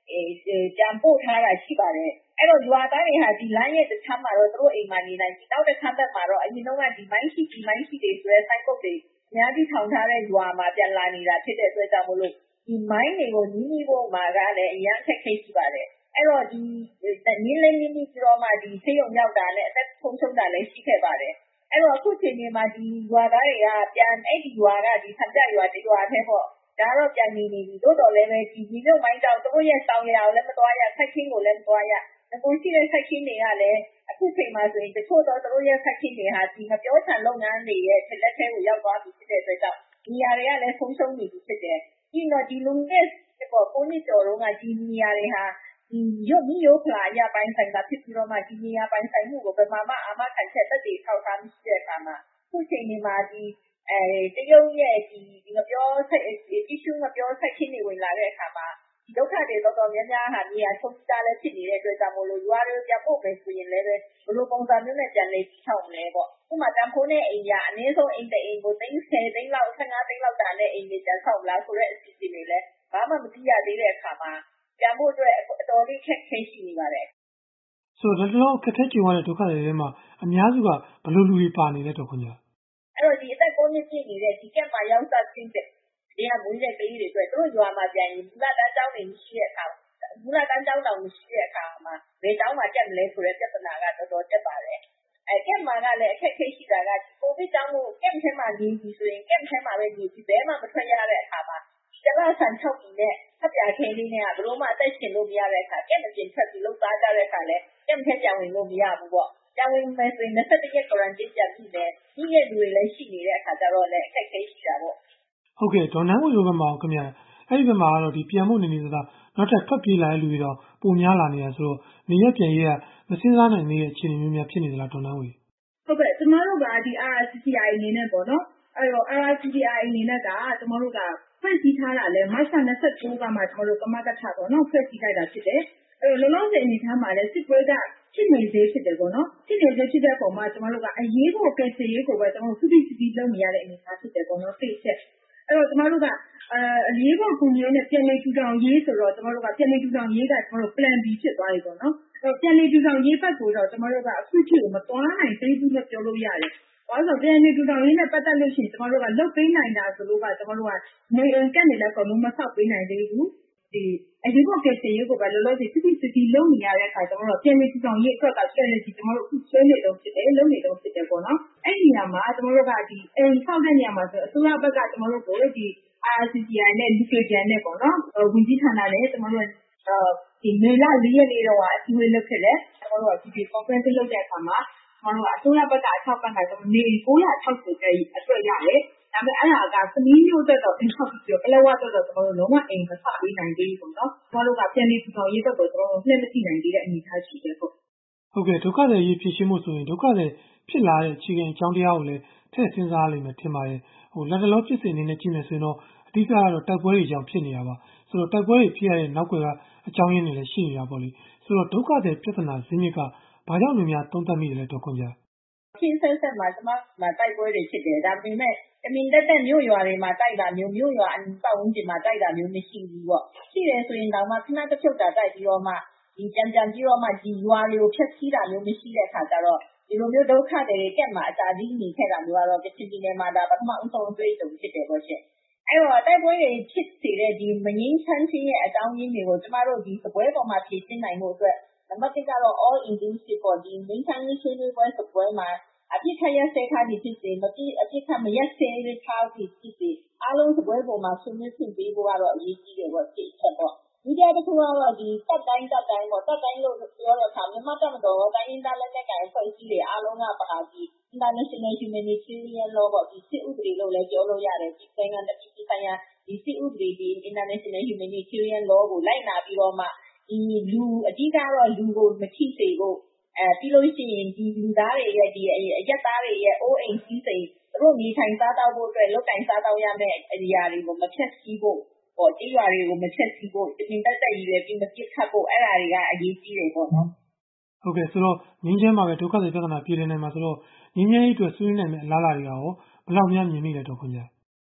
B: ကြံပို့ထားတာရှိပါတယ်အဲ့တော့ရွာသားတွေဟာဒီလမ်းရဲ့တစ်ချမ်းမှာတော့သူတို့အိမ်မှာနေနိုင်ပြီးနောက်တစ်ခါဘက်မှာတော့အရင်တော့ကဒီမိုင်းရှိဒီမိုင်းရှိတွေဆိုတဲ့ဆိုင်းကုတ်တွေအများကြီးထောင်ထားတဲ့ရွာမှာပြန်လာနေတာဖြစ်တဲ့အတွက်ကြောင့်မလို့ဒီမိုင်းတွေကိုနီးနီးဖို့မှာကလည်းအရင်ဆက်ခိတ်ရှိပါတယ်အဲ့တော့ဒီနင်းလေးနင်းပြီးတော့မှဒီဆေးရုံရောက်တာနဲ့အသက်ဆုံးရှုံးတာလည်းရှိခဲ့ပါတယ်အဲ့တော့အခုချိန်မှာဒီရွာသားတွေကပြန်အဲ့ဒီရွာကဒီဆံပြရွာတရွာထဲပေါ့ဒါတော့ပြန်နေနေပြီတို့တော်လည်းပဲဒီဒီလိုမိုင်းကြောင့်တို့ရဲ့တောင်ရအောင်လည်းမသွားရဆက်ခင်းကိုလည်းမသွားရအခုရှိတဲ့ဆက်ခင်းတွေကလည်းအခုချိန်မှာဆိုရင်တချို့တော့တို့ရဲ့ဆက်ခင်းတွေဟာဒီမပြောချင်လုပ်ငန်းတွေရဲ့လက်ထဲကိုရောက်သွားပြီဖြစ်တဲ့အတွက်ကြောင့်ဒီနေရာတွေကလည်းဆုံးရှုံးနေပြီဖြစ်တယ်ပြီးတော့ဒီလူငယ်ပေါ့ကိုနှစ်ကျော်တော့ကဒီနေရာတွေဟာဒီရုပ်မျိုးဖလာရပိုင်းဆိုင်တာဖြစ်ပြီးတော့မှဒီနေရာပိုင်းဆိုင်မှုကိုဗမာမအာမခံချက်တက်တည်ထောက်ထားမှုရှိတဲ့အခါမှာအခုချိန်ဒီမှာဒီအဲတရုတ်ရဲ့ဒီဒီမပြောဆက်တီရှူမပြောဆက်ခင်းနေဝင်လာတဲ့အခါမှာဒီဒုက္ခတွေတော်တော်များများဟာနေရာဆုံးတာလည်းဖြစ်နေတဲ့အတွက်ကြောင့်မို့လို့ရွာတွေပြန်ပို့မယ်ဆိုရင်လည်းပဲဘလိုပုံစံမျိုးနဲ့ပြန်လေထောက်လဲပေါ့ဥပမာတန်ဖိုးနဲ့အိမ်ရအနည်းဆုံးအိမ်တအိမ်ကိုသိန်းဆယ်သိန်းလောက်ဆယ်ငါးသိန်းလောက်တာနဲ့အိမ်တွေပြန်ဆောက်လာဆိုတဲ့အစီအစဉ်တွေလည်းဘာမှမသိရသေးတဲ့အခါမှာပြန်ဖို့အတွက်အတော်လေးခက်ခဲရှိနေပါတယ်
A: ဆိုတော့ဒီလိုအခက်အခဲကြုံရတဲ့ဒုက္ခတွေထဲမှာအများစုကဘယ်လိုလူတွေပါနေလဲတော့ခင်ဗျာ
B: အဲ့တော့ဒီအသက်ကိုနှစ်ပြည့်နေတဲ့ဒီကက်မှာရောက်စားခြင်းတဲ့ဒီကမွေးတဲ့ကလေးတွေအတွက်တို့ရွာမှာပြန်ရင်မူလတန်းကျောင်းတွေမရှိတဲ့အခါမူလတန်းကျောင်းတော်မရှိတဲ့အခါမှာဘယ်ကျောင်းမှာတက်မလဲဆိုတဲ့ပြဿနာကတော်တော်တက်ပါတယ်အဲကက်မှာကလည်းအခက်အခဲရှိတာကဒီကိုဗစ်ကြောင့်မို့ကက်ထဲမှာနေပြီးဆိုရင်ကက်ထဲမှာပဲနေပြီးဘဲမှမထွက်ရတဲ့အခါမှာကျမဆန်ချုပ်ပြီးနဲ့ဖပြခဲလေးနဲ့ကဘလို့မှအသက်ရှင်လို့မရတဲ့အခါကက်မကျင်ထွက်ပြီးလောက်သားကြတဲ့အခါလဲကက်ထဲပြန်ဝင်လို့မရဘူးပေါ့ကျောင်းဝင်မယ်ဆိုရင်နှစ်ရက်ကွာရန်တင်းပြန်ပြီးတယ်ဒီရဲ့လူတွေလည်းရှိနေတဲ့အခါကျတော့လည်းအခက်အခဲရှိတာပေါ့
A: ဟုတ်ကဲ့ဒေါ်နန်းဝေတို့ဘက်မှာခင်ဗျာအဲ့ဒီဘက်မှာကတော့ဒီပြန်ဖို့နေနေသလားနောက်ထပ်ထွက်ပြေးလာတဲ့လူတွေတော့ပုံများလာနေတာဆိုတော့နေရပြန်ရမစင်းစားနိုင်နေတဲ့အခြေအနေမျိုးများဖြစ်နေသလားဒေါ်နန်းဝေ
C: ဟုတ်ကဲ့ကျမတို့ကဒီ အာ အာ စီ စီ အိုင် အနေနဲ့ပေါ့နော်အဲ့တော့ အာ အာ စီ စီ အိုင် အနေနဲ့ကကျမတို့ကဖွဲ့စည်းထားတာလဲမတ်လ၂၉ကမှကျမတို့ကမကထပေါ့နော်ဖွဲ့စည်းလိုက်တာဖြစ်တယ်အဲ့တော့လုံးလုံးစင်အနေထားမှာလဲစစ်ပွဲကဖြစ်နေသေးဖြစ်တယ်ပေါ့နော်ဖြစ်နေသေးဖြစ်တဲ့ပုံမှာကျမတို့ကအရေးပေါ်ကယ်ဆယ်ရေးကိုပဲကျမတို့စုပြီးစုပြီးလုပ်နေရတဲ့အနေအထားဖြစ်တယ်ပေါ့နော်ဖိတ်ချက်အဲ့တော့ကျမတို့ကအရေးပေါ်ကူညီရေးနဲ့ပြန်လည်ထူထောင်ရေးဆိုတော့ကျမတို့ကပြန်လည်ထူထောင်ရေးကကျမတို့ plan B ဖြစ်သွားပြီပေါ့နော်အဲ့တော့ပြန်လည်ထူထောင်ရေးဘက်ကိုတော့ကျမတို့ကအခုထိမသွားနိုင်သေးဘူးလို့ပြောလို့ရတယ်ဘာလို့လဲဆိုတော့ပြန်လည်ထူထောင်ရေးနဲ့ပတ်သက်လို့ရှိရင်ကျမတို့ကလုပ်ပေးနိုင်တာဆိုလို့ကကျမတို့ကနေအိမ်ကက်နေလည်းကောလုံးမဆောက်ပေးနိုင်သေးဘူးဒီအရေးပေါ်ကယ်ဆယ်ရေးကိုပဲလောလောဆယ်စစ်စစ်စစ်လုပ်နေရတဲ့အခါကျမတို့ပြန်လည်ထူထောင်ရေးအတွက်က strategy ကျမတို့အခုဆွဲနေတော့ဖြစ်တယ်လုပ်နေတော့ဖြစ်တယ်ပေါ့နော်အဲ့ဒီနေရာမှာကျမတို့ကဒီအိမ်ဆောက်တဲ့နေရာမှာဆိုအစိုးရဘက်ကကျမတို့ကိုဒီ အာ အာ စီ စီ အိုင် နဲ့ Nuclear နဲ့ပေါ့နော်ဝင်ကြီးဌာနနဲ့ကျမတို့ဒီမေလ၄ရက်နေ့တော့အစည်းအဝေးလုပ်ခဲ့တယ်ကျမတို့က video conference လုပ်တဲ့အခါမှာကျမတို့ကအစိုးရဘက်ကအထောက်ပံ့တာကျမနေ၉၆၀အတွက်ရတယ်ဒါပေမဲ့အဲ့ဒါကသမီးမျိုးအတွက်တော့အထောက်ပြီးတော့ကလဝအတွက်တော့ကျမတို့လုံးဝအိမ်မဆောက်ပေးနိုင်သေးဘူးပေါ့နော်ကျမတို့ကပြန်လည်ထူထောင်ရေးဘက်ကိုကျမတို့နှိမ့်မသိနိုင်သေးတဲ့အနေအထားရှိတယ်ပေါ့
A: ဟုတ်ကဲ့ဒုက္ခတွေရေးဖြစ်ရှင်းမှုဆိုရင်ဒုက္ခတွေဖြစ်လာတဲ့အခြေခံအကြောင်းတရားကိုလည်းထည့်စဉ်းစားလိမ့်မယ်ထင်ပါတယ်ဟိုလက်တလုံးဖြစ်စဉ်အနေနဲ့ကြည့်မယ်ဆိုရင်တော့အဓိကကတော့တိုက်ပွဲတွေကြောင့်ဖြစ်နေတာပါဆိုတော့တိုက်ပွဲတွေဖြစ်ရတဲ့နောက်ွယ်ကအကြောင်းရင်းတွေလည်းရှိနေတာပေါ့လေဆိုတော့ဒုက္ခတွေပြဿနာဇင်းမြစ်ကဘာကြောင့်လူများသုံးသပ်မိတယ်လဲတော့ခွန်ကြာ
B: ရှင်းဆက်ဆက်မှာကျမမှာတိုက်ပွဲတွေဖြစ်တယ်ဒါပေမဲ့အမင်တက်တက်မြို့ရွာတွေမှာတိုက်တာမျိုးမြို့ရွာအပတ်ဝန်းကျင်မှာတိုက်တာမျိုးမရှိဘူးပေါ့ရှိတယ်ဆိုရင်တော့မှခဏတစ်ဖြုတ်တာတိုက်ပြီးတော့မှဒီကြံကြံပြီးတော့မှဒီရွာတွေကိုဖျက်ဆီးတာမျိုးမရှိတဲ့အခါကျတော့ဒီလိုမျိုးဒုက္ခတွေကက်မှာအစာကြီးနေခဲ့တာမျိုးကတော့ကချင်ပြည်နယ်မှာဒါပထမအဆုံးအတွေ့အကြုံဖြစ်တယ်ပေါ့ရှင်အဲ့တော့တိုက်ပွဲတွေဖြစ်စေတဲ့ဒီမငင်းချမ်းခြင်းရဲ့အကြောင်းရင်းတွေကိုကျမတို့ဒီစပွဲပေါ်မှာဖြေရှင်းနိုင်မှုအတွက်နံပါတ်တစ်ကတော့ all inclusive ပေါ့ဒီငင်းချမ်းရေးဆွေးနွေးပွဲစပွဲမှာအပြစ်ခတ်ရက်စဲထားပြီးဖြစ်စေမပြစ်အပြစ်ခတ်မရက်စဲထားပြီးဖြစ်စေအားလုံးစပွဲပေါ်မှာဆွေးနွေးဖြစ်ပြီးဖို့ကတော့အရေးကြီးတယ်ပေါ့ဖြစ်ချက်ပေါ့ဒီကြတစ်ခုကတော့ဒီတက်တိုင်းတက်တိုင်းပေါ့တက်တိုင်းလို့ပြောတဲ့အခါမြန်မာတက်မတော်တိုင်းရင်းသားလက်နက်ကိုင်အဖွဲ့အစည်းတွေအားလုံးကပါပြီး international humanitarian law ပေါ့ဒီစစ်ဥပဒေလို့လည်းပြောလို့ရတယ်ဒီနိုင်ငံတကာပြည်ဆိုင်ရာဒီစစ်ဥပဒေဒီ international humanitarian law ကိုလိုက်နာပြီးတော့မှဒီလူအဓိကတော့လူကိုမထိစေဖို့အဲပြီးလို့ရှိရင်ဒီလူသားတွေရဲ့ဒီအရက်သားတွေရဲ့အိုးအိမ်စီးစိမ်တို့နေထိုင်စားတောက်ဖို့အတွက်လုတ်တိုင်စားတောက်ရမယ့်အရာတွေကိုမဖြတ်စည်းဖို့ပေါ့ကြေးရွာတွေကိုမဖြတ်စည်းဖို့တင်တက်တက်ရည်ပဲပြီးမပြစ်ခတ်ဖို့အဲ့ဒါတွေကအရေးကြီးတယ်ပေါ့နော်
A: ဟုတ်ကဲ့ဆိုတော့ငင်းချင်းမှာပဲဒုက္ခတွေပြဿနာပြည်နေနိုင်မှာဆိုတော့ငင်းချင်းရေးအတွက်ဆွေးနွေးနိုင်မယ့်အလားအလာတွေရောဘယ်လောက်များမြင်မိလဲတော့ခင်ဗျာ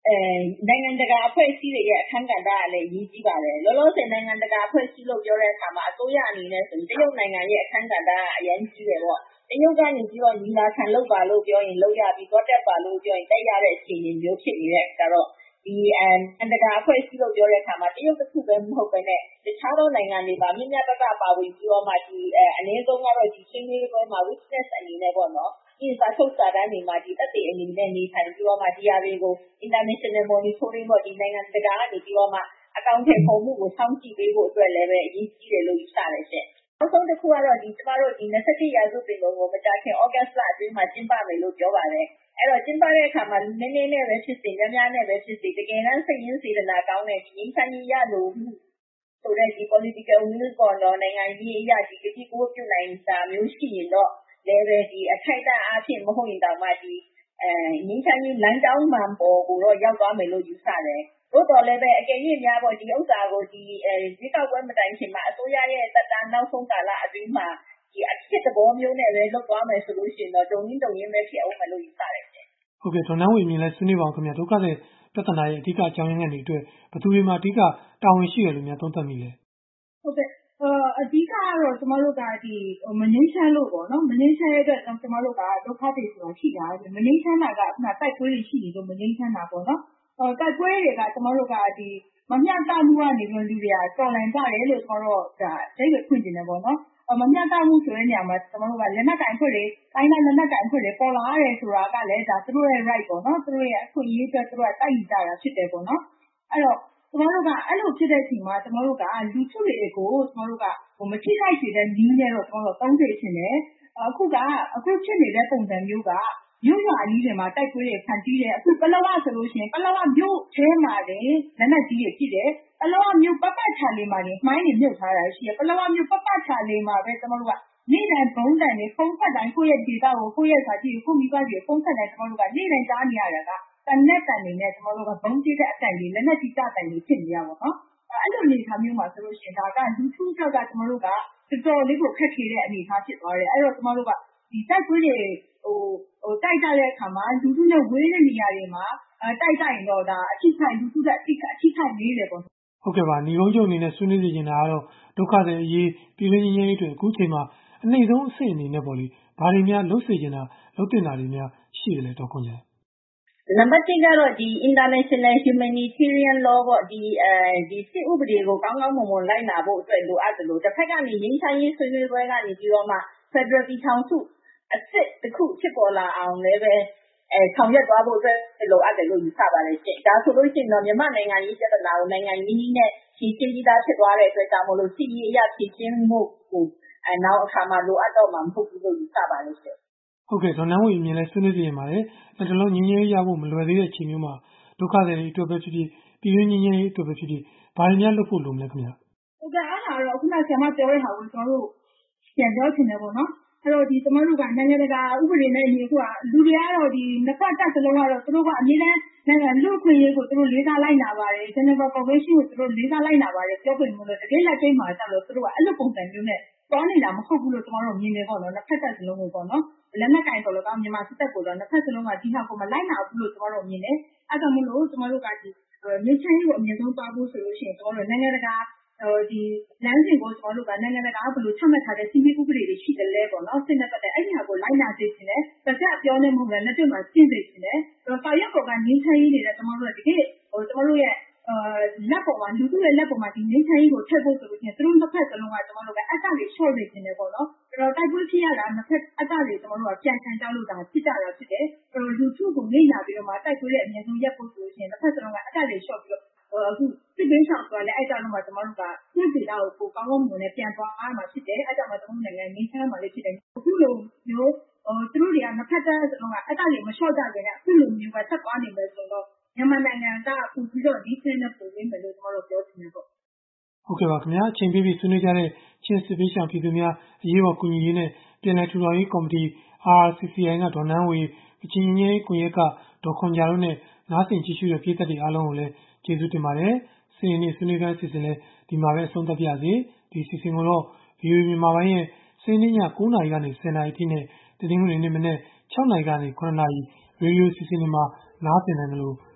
B: နိုင်ငံတကာအဖွဲ့အစည်းတွေရဲ့အခန်းကဏ္ဍကလည်းအရေးကြီးပါတယ်။လောလောဆယ်နိုင်ငံတကာအဖွဲ့အစည်းလို့ပြောတဲ့အခါမှာအစိုးရအနေနဲ့ဆိုရင်တရုတ်နိုင်ငံရဲ့အခန်းကဏ္ဍကအရမ်းကြီးတယ်ပေါ့။တရုတ်ကနေပြီးတော့ညီလာခံလုပ်ပါလို့ပြောရင်လုပ်ရပြီးသွားတက်ပါလို့ပြောရင်တက်ရတဲ့အခြေအနေမျိုးဖြစ်နေတဲ့အခါတော့ဒီနိုင်ငံတကာအဖွဲ့အစည်းလို့ပြောတဲ့အခါမှာတရုတ်တစ်ခုပဲမဟုတ်ဘဲနဲ့တခြားသောနိုင်ငံတွေပါမျှမျှတတပါဝင်ပြီးတော့မှဒီအနည်းဆုံးကတော့ဒီဆွေးနွေးပွဲမှာ witness အနေနဲ့ပေါ့နော်ဒီစာချုပ်စာတမ်းတွေမှာဒီသက်သေအနေနဲ့နေထိုင်ပြီးတော့မှဒီဟာတွေကို international monitoring ပေါ့ဒီနိုင်ငံတကာကနေပြီးတော့မှအကောင့်ထဲပုံမှုကိုစောင့်ကြည့်ပေးဖို့အတွက်လည်းပဲအရေးကြီးတယ်လို့ယူဆတယ်ရှင့်။နောက်ဆုံးတစ်ခုကတော့ဒီကျမတို့ဒီ၂၁ရာစုပင်လုံကိုမကြာခင်ဩဂတ်လအတွင်းမှာကျင်းပမယ်လို့ပြောပါတယ်။အဲ့တော့ကျင်းပတဲ့အခါမှာနည်းနည်းနဲ့ပဲဖြစ်စေများများနဲ့ပဲဖြစ်စေတကယ်တမ်းစိတ်ရင်းစေတနာကောင်းတဲ့ဒီငြိမ်းချမ်းရေးရလို့ဆိုတဲ့ဒီ political will ပေါ်တော့နိုင်ငံရေးအရာဒီကတိကိုပြုနိုင်တာမျိုးရှိရင်တော့လည်းပဲဒီအထိုက်အတန့်အားဖြင့်မဟုတ်ရင်တောင်မှဒီအဲငင်းချမ်းကြီးလမ်းကြောင်းမှန်ပေါ်ကိုတော့ရောက်သွားမယ်လို့ယူဆတယ်။သို့တော်လည်းပဲအကယ်၍များပေါ့ဒီဥစ္စာကိုဒီအဲရွေးကောက်ပွဲမတိုင်ခင်မှာအစိုးရရဲ့သက်တမ်းနောက်ဆုံးကာလအတွင်းမှာဒီအဖြစ်သဘောမျိုးနဲ့ပဲလုပ်သွားမယ်ဆိုလို့ရှိရင်တော့တုံရင်းတုံရင်းပဲဖြစ်အောင်မလို့ယူဆတယ်ရှင်
A: ။ဟုတ်ကဲ့ဒေါ်နန်းဝေမြင်လဲဆွေးနွေးပါအောင်ခင်ဗျာဒုက္ခတဲ့ပြဿနာရဲ့အဓိကအကြောင်းရင်းတွေအတွက်ဘယ်သူတွေမှာအဓိကတာဝန်ရှိတယ်လို့များသုံးသပ်မိလဲ
C: ။ဟုတ်ကဲ့အဓိကကတော့ကျမတို့ကဒီမငင်းချမ်းလို့ပေါ့နော်မငင်းချမ်းရဲ့အတွက်ကျမတို့ကဒုက္ခတွေဆိုတာရှိတာမငင်းချမ်းတာကခုနတိုက်ပွဲတွေရှိနေလို့မငင်းချမ်းတာပေါ့နော်အဲတိုက်ပွဲတွေကကျမတို့ကဒီမမျှတမှုကနေပြီးလူတွေကတော်လန်ကြတယ်လို့ကျမတို့ဒါဒိတ်တွေဖွင့်နေတယ်ပေါ့နော်မမျှတမှုဆိုတဲ့နေရာမှာကျမတို့ကလက်နက်ကင်ဖွဲ့တွေတိုင်းတိုင်းလက်နက်ကင်ဖွဲ့တွေပေါ်လာရတယ်ဆိုတာကလည်းဒါသူတို့ရဲ့ right ပေါ့နော်သူတို့ရဲ့အခွင့်အရေးအတွက်သူတို့ကတိုက်ယူကြတာဖြစ်တယ်ပေါ့နော်အဲ့တော့ကျမတို့ကအဲ့လိုဖြစ်တဲ့အချိန်မှာကျမတို့ကလူထုတွေကိုကျမတို့ကဟိုမထိခိုက်စေတဲ့နည်းနဲ့တော့ကျမတို့သုံးစေချင်တယ်အခုကအခုဖြစ်နေတဲ့ပုံစံမျိုးကမြို့ရွာအကြီးတွေမှာတိုက်ပွဲတွေဖန်တီးတယ်အခုပလောဝဆိုလို့ရှိရင်ပလောဝမြို့ထဲမှာလည်းလက်နက်ကြီးတွေဖြစ်တယ်ပလောဝမြို့ပတ်ပတ်ချာလေးမှာလည်းမှိုင်းတွေမြုပ်ထားတာရှိတယ်ပလောဝမြို့ပတ်ပတ်ချာလေးမှာပဲကျမတို့ကနေ့တိုင်းဘုံတန်တွေဖုံးဖက်တိုင်းကိုယ့်ရဲ့ဒေတာကိုကိုယ့်ရဲ့ဇာတိကိုကိုမိဘတွေဖုံးဖက်တိုင်းကျမတို့ကနေ့တိုင်းကြားနေရတာကတန်နဲ့တန်နေနဲ့ကျမတို့ကဘုံကျတဲ့အတန်တွေလက်နက်ကြီးတတန်တွေဖြစ်နေရပါတော့အဲ့လိုအနေအထားမျိုးမှာဆိုလို့ရှိရင်ဒါကလူထုကြောက်ကကျမတို့ကတော်တော်လေးကိုခက်ခဲတဲ့အနေအထားဖြစ်သွားတယ်အဲ့တော့ကျမတို့ကဒီတိုက်ပွဲတွေဟိုဟိုတိုက်ကြတဲ့အခါမှာလူထုနဲ့ဝေးတဲ့နေရာတွေမှာအဲတိုက်ကြရင်တော့ဒါအထိခိုက်လူထုကအထိခိုက်အထိခိုက်နေတယ်ပေါ့
A: ဟုတ်ကဲ့ပါညီကုန်းချုပ်အနေနဲ့ဆွေးနွေးနေကြတာကတော့ဒုက္ခတွေအရေးပြည်တွင်းရင်းရေးတွေအခုချိန်မှာအနှိမ့်ဆုံးအဆင့်အနေနဲ့ပေါ့လေဘာတွေများလုပ်စေချင်တာလုပ်တင်တာတွေများရှိတယ်လေတော့ခွန်ကြီး
B: နံပါတ်တစ်ကတော့ဒီ international humanitarian law ပေါ့ဒီအဲဒီစစ်ဥပဒေကိုကောင်းကောင်းမွန်မွန်လိုက်နာဖို့အတွက်လိုအပ်တယ်လို့တစ်ဖက်ကနေရင်းချမ်းရေးဆွေးနွေးပွဲကနေပြီးတော့မှ Federal ပြည်ထောင်စုအစစ်တစ်ခုဖြစ်ပေါ်လာအောင်လည်းပဲအဲဆောင်ရွက်သွားဖို့အတွက်လိုအပ်တယ်လို့ယူဆပါတယ်ရှင့်။ဒါဆိုလို့ရှိရင်တော့မြန်မာနိုင်ငံရေးပြဿနာကိုနိုင်ငံရေးနည်းနဲ့ဖြေရှင်းပြီးသားဖြစ်သွားတဲ့အတွက်ကြောင့်မလို့စစ်ရေးအရဖြေရှင်းမှုကိုအဲနောက်အခါမှာလိုအပ်တော့မှာမဟုတ်ဘူးလို့ယူဆပါတယ်ရှင့်
A: ။ဟုတ်ကဲ့ဒေါ်နန်းဝေအမြင်လဲဆွေးနွေးနေပါတယ်။လက်တလုံးငင်းငင်းရဖို့မလွယ်သေးတဲ့ချိန်မျိုးမှာဒုက္ခတွေအတွက်ပဲဖြစ်ဖြစ်ပြည်တွင်းငင်းငင်းအတွက်ပဲဖြစ်ဖြစ်ဘာတွေများလုပ်ဖို့လိုမလဲခင်ဗျာ
C: ။ဟုတ်ကဲ့အဲ့ဒါတော့ခုနဆရာမပြောတဲ့ဟာကိုကျွန်တော်တို့ပြန်ပြောချင်တယ်ပေါ့နော်။အဲ့တော့ဒီကျမတို့ကနိုင်ငံတကာဥပဒေနဲ့အညီကလူတွေကတော့ဒီနှစ်ဖက်တပ်စလုံးကတော့သူတို့ကအမြဲတမ်းနိုင်ငံလူ့အခွင့်အရေးကိုသူတို့လေးစားလိုက်နာပါတယ်။ Geneva Convention ကိုသူတို့လေးစားလိုက်နာပါတယ်ပြောပြင်လို့တကယ်လက်တွေ့မှာကျတော့သူတို့ကအဲ့လိုပုံစံမျိုးနဲ့သွားနေတာမဟုတ်ဘူးလို့ကျမတို့မြင်နေပေါ့နော်နှစ်ဖက်တပ်စလုံးကိုပေါ့နော်လက်နက်ကင်တော်လောကမြန်မာစစ်တပ်ကိုတော့နှစ်ဖက်စလုံးကဒီဟာကိုမလိုက်နာဘူးလို့ကျမတို့မြင်တယ်။အဲ့ဒါမလို့ကျမတို့ကဒီမြင့်ချမ်းရေးကိုအမြင့်ဆုံးသွားဖို့ဆိုလို့ရှိရင်ကျမတို့နိုင်ငံတကာဒီလမ်းစဉ်ကိုကျမတို့ကနိုင်ငံတကာဘယ်လိုချမှတ်ထားတဲ့စီမီဥပဒေတွေရှိတယ်လဲပေါ့နော်စစ်နဲ့ပတ်သက်အဲ့ဒီဟာကိုလိုက်နာစေချင်တယ်။တစ်ချက်အပြောနဲ့မဟုတ်လည်းလက်တွေ့မှာရှင်းစေချင်တယ်။စာရွက်ပေါ်ကငင်းချမ်းရေးနေတဲ့ကျမတို့ကတကယ်ဟိုကျမတို့ရဲ့လက်ပေါ်မှာလူထုရဲ့လက်ပေါ်မှာဒီငင်းချမ်းရေးကိုထည့်ဖို့ဆိုလို့ရှိရင်သူတို့တစ်ဖက်စလုံးကကျမတို့ကအတတွေချော့နေနေတယ်ပေါ့နော်။အဲ့တော့တိုက်ပွဲဖြစ်ရတာနှစ်ဖက်အတတွေကျမတို့ကပြန်ခံကြလို့ဒါဖြစ်ကြတာဖြစ်တယ်။အဲ့တော့လူထုကိုနေညာပြီးတော့မှတိုက်ပွဲရဲ့အမြင့်ဆုံးရက်ဖို့ဆိုလို့ရှိရင်တစ်ဖက်စလုံးကအတတွေချော့ပြီးတော့အခုစစ်ပေးဆောင်ဆိုတာလည်းအဲ့ကြောင့်မှကျမတို့ကစစ်ဒေတာကိုကောင်းကောင်းမွန်နဲ့ပြန်သွားအားမှာဖြစ်တယ်အဲ့ကြောင့်မှကျမတို့နိုင်ငံငင်းချမ်းမှာလည်းဖြစ်တယ်အခုလိုမျိုးဟိုသူတို့တွေကနှစ်ဖက်သားစလုံးကအတတွေမလျှော့ကြခင်အခုလိုမျိုးပဲဆက်သွားနေမယ်ဆိုတော့မြန်မာနိုင်ငံကအခုပြီးတော့ဒီစနစ်ပုံရင်းမယ်လို့ကျမတို့ပြောချင်တယ်ပေါ့
A: ဟုတ်ကဲ့ပါခင်ဗျာအချိန်ပြည့်ပြီးဆွေးနွေးကြတဲ့ချင်းစစ်ပေးဆောင်ပြည်သူများအရေးပေါ်ကူညီရေးနဲ့ပြည်내ထူထောင်ရေးကော်မတီ R R C C I ကဒေါ်နန်းဝေကချင်ငင်းကွန်ရက်ကဒေါ်ခွန်ကြာတို့နဲ့နားဆင်ကြည့်ရှုတဲ့ပြည်သက်တွေအားလုံးကိုလည်းကျေးဇူးတင်ပါတယ်။စီရင်နေဆွေးနွေးခန်းအစီအစဉ်လည်းဒီမှာပဲအဆုံးသတ်ပြစေ။ဒီအစီအစဉ်ကိုတော့ ဗွီအိုအေ မြန်မာပိုင်းရဲ့စနေည၉နာရီကနေ၁၀နာရီအထိနဲ့တနင်္ဂနွေနေ့မနက်၆နာရီကနေခုနှစ်နာရီရေဒီယိုအစီအစဉ်တွေမှာနားဆင်နိုင်တယ်လို့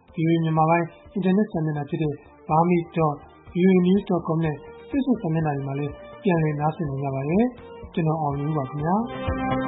A: ဗွီအိုအေမြန်မာပိုင်းအင်တာနက်စာမျက်နှာဖြစ်တဲ့ burmese dot v o a news dot com နဲ့ Facebook စာမျက်နှာတွေမှာလည်းပြန်လည်နားဆင်နိုင်ကြပါတယ်။ ကျွန်တော်အောင်ယူပါခင်ဗျာ။